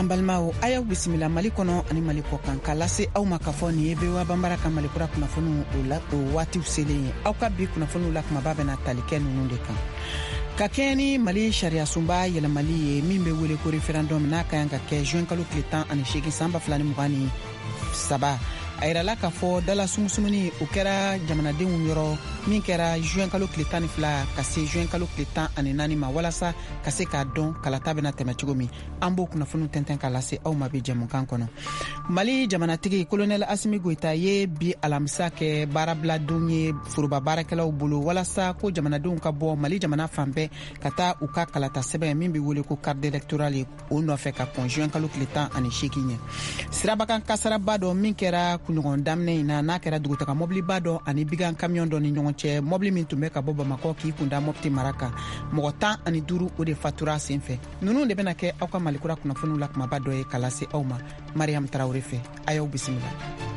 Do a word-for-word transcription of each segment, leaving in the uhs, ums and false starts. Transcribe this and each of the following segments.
an balimaw a y'aw bisimila Mali kɔnɔ ani Mali kɔ kan k'a lase aw ma k'a fɔ nin ye V O A banbara ka Malikura kunnafoniw o la o waatiw selen ye aw ka bi kunnafoniw la kumaba bɛna tali kɛ ninnu de kan ka kɛɲɛ ni Mali sariya sunba yɛlɛmali ye min bɛ wele ko référendum n'a ka kan ka kɛ juin kalo tile tan ani seegin san ba fila ni mugan ni saba a yirala k'a fɔ dala sumusumuni o kɛra jamanadenw yɔrɔ min kɛra juin kalo tile tan ni fila ka se juin kalo tile tan ani naani ma walasa ka se k'a dɔn kalata bɛna tɛmɛ cogo min an b'o kunnafoniw tɛntɛn k'a lase aw ma bi jɛmukan kɔnɔ Mali jamanatigi colonel Asimi Goita ye bi alamisa kɛ baarabiladon ye foroba baarakɛlaw bolo walasa ko jamanadenw ka bɔ Mali jamana fan bɛɛ ka taa u ka kalata sɛbɛn min bɛ wele ko carte électorale ye o nɔfɛ ka kɔn juin kalo tile tan ani seegin ɲɛ sirabakan kasaraba dɔ min kɛra kunɲɔgɔn daminɛ in na n'a kɛra dugutaga mobiliba dɔ ani bigan kamiyon dɔ ni ɲɔgɔn cɛ mobili min tun bɛ ka bɔ Bamakɔ k'i kunda Mopti mara kan mɔgɔ tan ani duuru o de fatura senfɛ ninnu de bɛna kɛ aw ka Malikura kunnafoniw la kumaba dɔ ye k'a lase aw ma Mariam Tarawele fɛ a y'aw bisimila.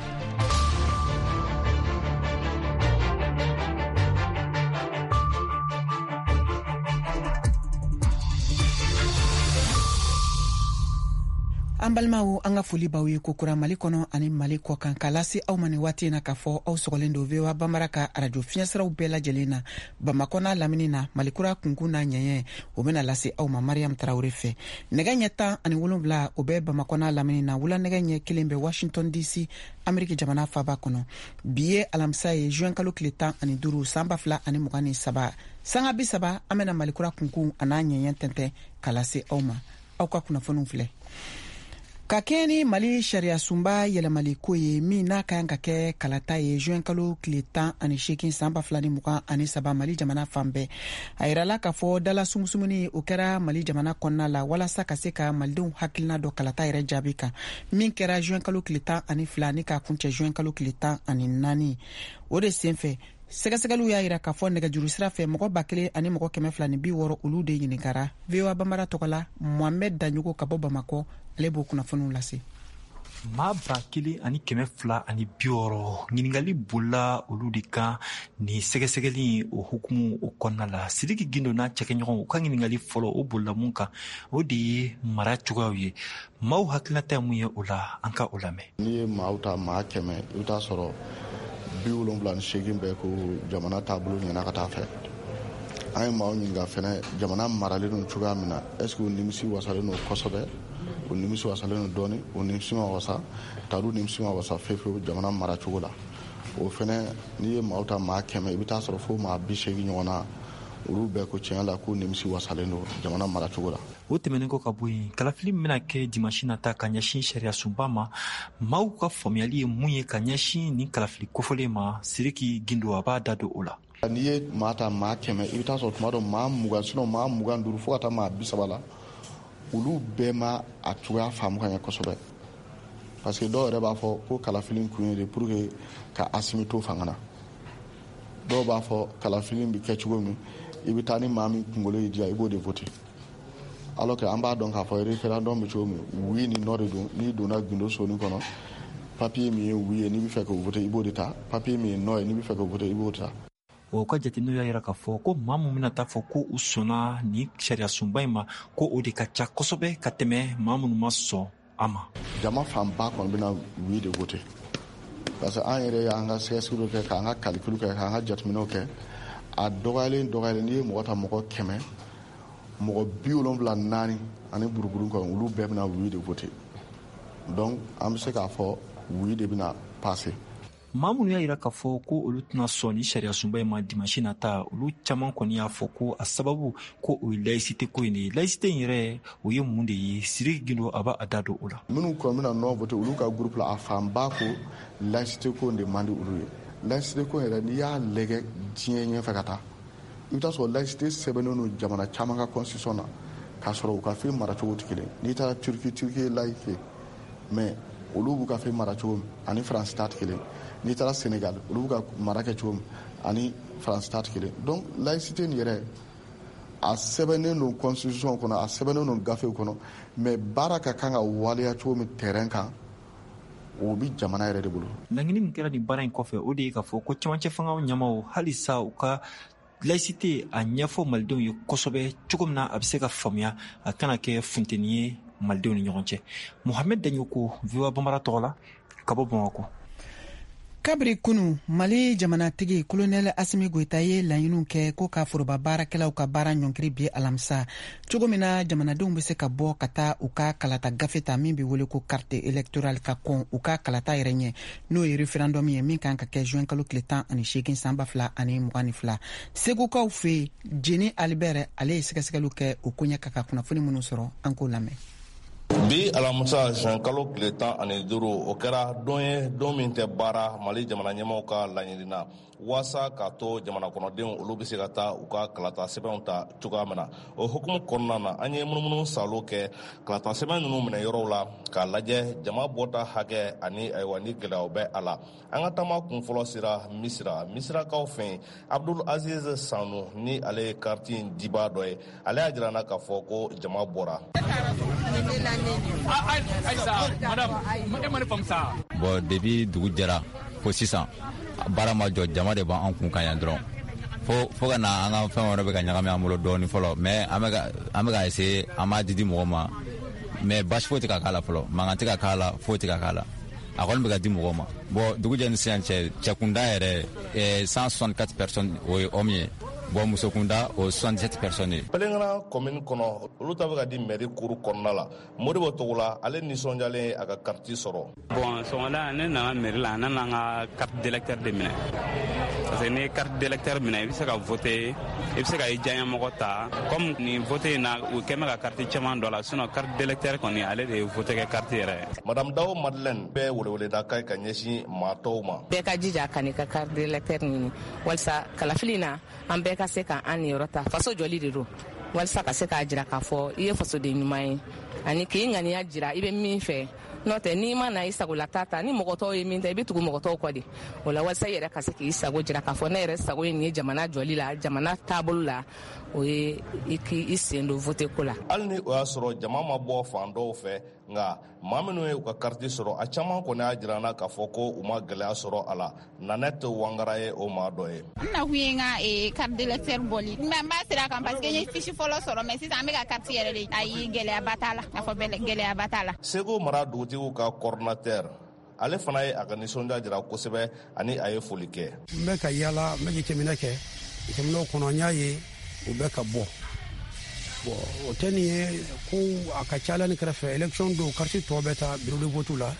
an balimaw an ka foli b'aw ye kokura Mali kɔnɔ ani Mali kɔ kan k'a lase aw ma nin waati in na k'a fɔ aw sɔgɔlen don V O A banbara ka arajo fiɲɛsiraw bɛɛ lajɛlen na Bamakɔ n'a lamini na Malikura kunkun n'a ɲɛɲɛ o bɛna lase aw ma Mariam Tarawele fɛ nɛgɛ ɲɛ tan ani wolonwula o bɛ Bamakɔ n'a lamini na wula nɛgɛ ɲɛ kelen bɛ Washington D C Ameriki jamana faaba kɔnɔ bi ye alamisa ye juin kalo tile tan ani duuru san ba fila ani mugan ni saba sanga bi saba an bɛna Malikura kunkun a n'a ɲɛɲɛ tɛntɛn k'a lase aw ma aw ka kunnafoniw filɛ ka kɛɲɛ ni Mali sariya sunba yɛlɛmali ko ye min n'a ka kan ka kɛ kalata ye juin kalo tile tan ani seegin san ba fila ni mugan ani saba Mali jamana fan bɛɛ a yirala k'a fɔ dala sumusumuni o kɛra Mali jamana kɔnɔna la walasa ka se ka malidenw hakilina dɔ kalata yɛrɛ jaabi kan min kɛra juin kalo tile tan ani fila ni k'a kuncɛ juin kalo tile tan ani naani o de senfɛ sɛgɛsɛgɛliw y'a yira k'a fɔ nɛgɛjuru sira fɛ mɔgɔ ba kelen ani mɔgɔ kɛmɛ fila ni bi wɔɔrɔ olu de ɲininkara V O A banbara tɔgɔ la Mohamed Danyogo ka bɔ Bamakɔ ale b'o kunnafoniw lase maa ba kelen ani kɛmɛ fila ani bi wɔɔrɔ ɲiningali bolila olu de kan ni sɛgɛsɛgɛli o hukumu o kɔnɔna la Sidiki Gindo n'a cɛkɛɲɔgɔn u ka ɲiningali fɔlɔ o bolila mun kan o de ye mara cogoyaw ye maaw hakilinata mun ye o la an ka o lamɛn n'i ye maaw ta maa kɛmɛ i bɛ taa sɔrɔ bi wolonwula ni seegin bɛɛ ko jamana taabolo ɲɛna ka taa fɛ an ye maaw ɲininka fɛnɛ jamana maralen don cogoya min na est-ce que o nimisi wasalen don kosɛbɛ o nimisi wasalen don dɔɔni o nimisi ma wasa tadu nimisi ma wasa fewu jamana mara cogo la o fɛnɛ n'i ye maaw ta maa kɛmɛ i bɛ taa sɔrɔ fo maa bi seegin ɲɔgɔn na olu bɛɛ ko tiɲɛ la ko nimisi wasalen don jamana mara cogo la o tɛmɛnen kɔ ka bɔ yen kalafili bɛna kɛ dimanche nata ka ɲɛsin sariya sunba ma maaw ka faamuyali ye mun ye ka ɲɛsin ni kalafili kofɔlen ma Sidiki Gindo a b'a da don o la n'i ye maa ta maa kɛmɛ i bɛ taa sɔrɔ tuma dɔ maa mugan sinɔn maa mugan duuru fo ka taa maa bi saba la olu bɛɛ ma a cogoya faamu ka ɲɛ kosɛbɛ parce que dɔw yɛrɛ b'a fɔ ko kalafili kun ye de pour que ka Asimi to fanga na dɔw b'a fɔ kalafili bɛ kɛ cogo min i bɛ taa ni maa min kunkolo y'i diya i b'o de voter alors que an b'a dɔn k'a fɔ référendum bɛ cogo min oui ni non de don n'i donna Gindo soni kɔnɔ papier min ye oui ye n'i bɛ fɛ k'o voter i b'o de ta papier min ye non ye n'i bɛ fɛ k'o voter i b'o ta o ka jateminɛw y'a yira k'a fɔ ko maa mun bɛna taa fɔ ko u sɔnna ni sariya sunba in ma ko o de ka ca kosɛbɛ ka tɛmɛ maa minnu ma sɔn a ma jama fanba kɔni bɛna oui de voter parce que an yɛrɛ y'an ka sɛgɛsɛgɛliw kɛ k'an ka calcul kɛ k'an ka jateminɛw kɛ a dɔgɔyalen dɔgɔyalen n'i ye mɔgɔ ta mɔgɔ kɛmɛ mɔgɔ bi wolonwula naani ani buruburu kɔni olu bɛɛ bɛna oui de voter donc an bɛ se k'a fɔ oui de bɛna passer maa minnu y'a yira k'a fɔ ko olu tɛna sɔn ni sariya sunba in ma dimanche nata olu caman kɔni y'a fɔ ko a sababu ko o ye laïcité ko in de ye laïcité in yɛrɛ o ye mun de ye Sidiki Gindo a b'a a da don o la minnu kɔni bɛna non voter olu ka groupe la a fanba ko laïcité ko de man di olu ye laïcité ko yɛrɛ n'i y'a lajɛ diɲɛ ɲɛfɛ ka taa i bɛ taa sɔrɔ laïcité sɛbɛnnen don jamana caman ka constitution na k'a sɔrɔ u ka fɛn maracogo tɛ kelen n'i taara Turki Turki ye laïque mais olu b'u ka fɛn maracogo min ani Faransi ta tɛ kelen n'i taara Sénégal olu b'u ka mara kɛ cogo min ani Faransi ta tɛ kelen donc laïcité nin yɛrɛ a sɛbɛnnen don constitution kɔnɔ a sɛbɛnnen don gafew kɔnɔ mais baara ka kan ka waleya cogo min terrain kan o bi jamana yɛrɛ de bolo laɲini min kɛra nin baara in kɔfɛ o de ye k'a fɔ ko cɛmancɛ fangaw ɲɛmaw halisa u ka laïcité a ɲɛfɔ malidenw ye kosɛbɛ cogo min na a bɛ se ka faamuya a kana kɛ funteni ye malidenw ni ɲɔgɔn cɛ. Mohamed Danyoko, V O A Bambara tɔgɔ la, ka bɔ Bamakɔ. kabiri kunu Mali jamanatigi kolonɛl Asimi Goita ye laɲiniw kɛ ko ka foroba baarakɛlaw ka baara ɲɔnkiri bi alamisa cogo min na jamanadenw bɛ se ka bɔ ka taa u ka kalata gafe ta min bɛ wele ko carte électorale ka kɔn u ka kalata yɛrɛ ɲɛ n'o ye référendum ye min kan ka kɛ juin kalo tile tan ani seegin san ba fila ani mugan ni fila. Segukaw fɛ Jeni Albert ale ye sɛgɛsɛgɛliw kɛ o ko ɲɛ ka ka kunnafoni minnu sɔrɔ an k'o lamɛn. Bi alamisa juin kalo tile tan ani duuru o kɛra don ye don min tɛ baara Mali jamana ɲɛmaaw ka laɲini na waasa k'a to jamana kɔnɔdenw olu bɛ se ka taa u ka kalata sɛbɛnw ta cogoya min na. O hukumu kɔnɔna na an ye munumunu salo kɛ kalata sɛbɛn ninnu minɛ yɔrɔw la k'a lajɛ jama bɔta hakɛ ani ayiwa ni gɛlɛyaw bɛ a la. An ka taama kun fɔlɔ sera Misira. Misirakaw fɛ Abdul Aziz Sanu ni ale ye kariti diba dɔ ye ale y'a jira n na k'a fɔ ko jama bɔra. Bon depuis dugu jɛra fo sisan baara ma jɔ jama de b'an kun kan yan dɔrɔn fo fo ka na an ka fɛn wɛrɛ bɛ ka ɲagami an bolo dɔɔni fɔlɔ mais an bɛ ka an bɛ ka essayer an b'a di di mɔgɔ ma mais basi foyi tɛ ka k'a la fɔlɔ mankan tɛ ka k'a la foyi tɛ ka k'a la a kɔni bɛ ka di mɔgɔ ma. Bon dugu jɛ ni sisan cɛ cɛkunda yɛrɛ cent soixante-quatre personnes o ye homme ye bon muso kunda o soixante-dix-sept personnes ye. Pelengana commune kɔnɔ olu ta bɛ ka di mairie kuru kɔnɔna la Modibo Togola ale nisɔndiyalen a ka carte sɔrɔ. Bon sɔgɔmada ne nana mairie la ne nana n ka carte d'électeur de minɛ parce que n'i ye carte d'électeur minɛ i bɛ se ka voter i bɛ se ka i diyaɲɛmɔgɔ ta comme nin voter in na u kɛn bɛ ka carte caman dɔ la sinon carte d'électeur kɔni ale de ye voter kɛ carte yɛrɛ. Madame Dawo Madeleine bɛ weleweleda kɛ ka ɲɛsin maa tɔw ma. Bɛɛ ka jija ka n'i ka carte d'électeur ɲini walasa kalafili na an bɛɛ ka se ka an niyɔrɔ ta faso jɔli de don walasa ka se k'a jira k'a fɔ i ye fasoden ɲuman ye ani k'i ŋaniya jira i bɛ min fɛ n'o tɛ n'i ma na i sagolata ta ni mɔgɔ tɔw ye min ta i bɛ tugu mɔgɔ tɔw kɔ de o la walasa i yɛrɛ ka se k'i sago jira k'a fɔ ne yɛrɛ sago ye nin ye jamana jɔli la jamana taabolo la o ye i k'i sen don vote ko la. Hali ni o y'a sɔrɔ jama ma bɔ fan dɔw fɛ nka maa minnu ye u ka carte sɔrɔ a caman kɔni y'a jira n na k'a fɔ ko u ma gɛlɛya sɔrɔ a la. Nanette Wangara ye o maa dɔ ye. N na kun ye n ka carte d'électeur bɔli mais n b'a sira a kan parce que n ye fiche fɔlɔ sɔrɔ mais sisan an bɛ ka carte yɛrɛ de ayi gɛlɛyaba t'a la k'a fɔ gɛlɛyaba t'a la. Segu mara dugutigiw ka coordinateur ale fana ye a ka nisɔndiya jira kosɛbɛ ani a ye foli kɛ. N bɛ ka yala n bɛ jateminɛ kɛ jateminɛw kɔnɔ n y'a ye u bɛ ka bɔ bon o tɛ nin ye ko a ka ca ala ni kɛrɛfɛ élection don carte tɔ bɛ taa bureau de vote la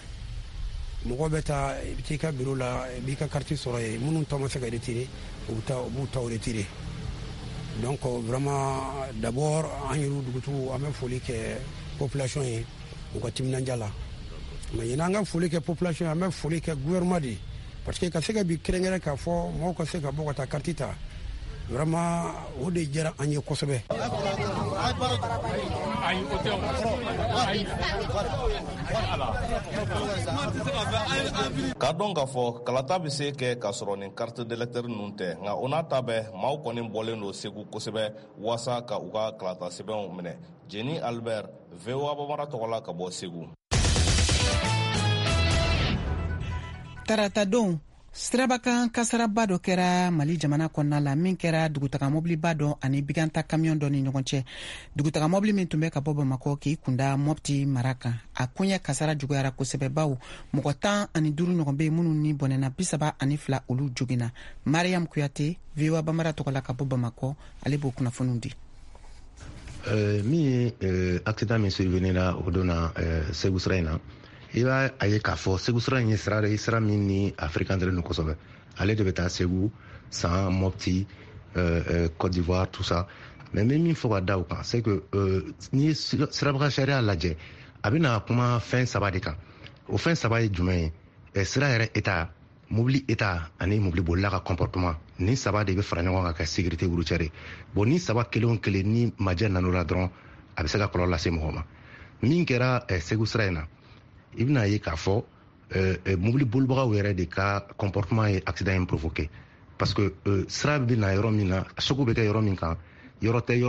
mɔgɔ bɛ taa i bɛ taa i ka bureau la i b'i ka carte sɔrɔ yen minnu tɔ ma se ka retirer u bɛ taa u b'u taw retirer donc vraiment d'abord an yɛrɛ dugutigiw an bɛ foli kɛ population ye u ka timinandiya la mais yen an ka foli kɛ population ye an bɛ foli kɛ gouvernement de parce que ka se ka bi kɛrɛnkɛrɛn k'a fɔ mɔgɔw ka se ka bɔ ka taa carte ta vraiment o de diyara an ye kosɛbɛ. K'a dɔn k'a fɔ kalata bɛ se kɛ k'a sɔrɔ nin carte d'électeur ninnu tɛ nka o n'a ta bɛɛ maaw kɔni bɔlen don Segu kosɛbɛ waasa ka u ka kalata sɛbɛnw minɛ. Jeni Albert, V O A Bambara tɔgɔ la ka bɔ Segu. Tarata don sirabakan kasaraba dɔ kɛra Mali jamana kɔnɔna la min kɛra dugutaga mobiliba dɔ ani biganta camion dɔ ni ɲɔgɔn cɛ. Dugutaga mobili min tun bɛ ka bɔ Bamakɔ k'i kunda Mopti mara kan a kuɲɛ kasara juguyara kosɛbɛ baw mɔgɔ tan ani duuru ɲɔgɔn bɛ minnu ni bɔnɛna bi saba ani fila olu joginna. Mariam Kuyate, V O A Bambara tɔgɔ la ka bɔ Bamakɔ, ale b'o kunnafoniw di. Euh, min ye euh, accident min survenu la o don na euh, Segu sira in na i b'a a ye k'a fɔ Segu sira in ye sira de sira min ni afrikandre ni kosɛbɛ ale de bɛ taa Segu San Mopti euh, euh, Côte d'Ivoire tout ça mais min min fɔ ka da o kan c'est que euh, ni ye sirabaga sariya lajɛ a bɛna kuma fɛn saba de kan o fɛn saba ye jumɛn ye eh, sira yɛrɛ état mobili état ani mobili bolila ka comportement ni saba de bɛ fara ɲɔgɔn kan ka sécurité routière bon ni saba kelen o kelen ni majɛ nan'o la dɔrɔn a bɛ se ka kɔlɔlɔ lase mɔgɔ ma min kɛra eh, Segu sira in na i bɛna ye k'a fɔ eh, eh, mobili bolibagaw yɛrɛ de ka comportement ye accident in provoqué parce que eh, sira bɛ na yɔrɔ min na choc bɛ kɛ yɔrɔ min kan yɔrɔ tɛ yɔrɔ